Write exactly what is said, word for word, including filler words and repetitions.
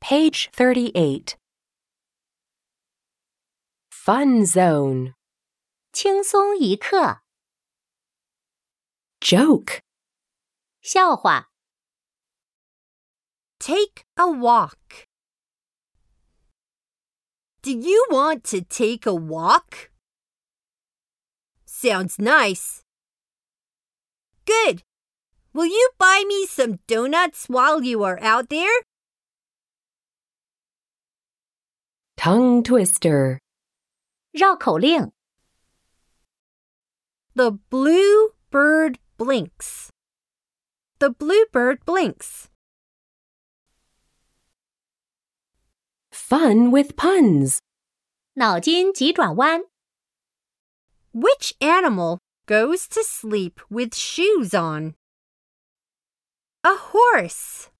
Page thirty-eight. Fun zone. 轻松一刻 Joke. 笑话 Take a walk. Do you want to take a walk? Sounds nice. Good. Will you buy me some donuts while you are out there? Tongue twister. 绕口令 The blue bird blinks. The blue bird blinks. Fun with puns. 脑筋急转弯 Which animal goes to sleep with shoes on? A horse.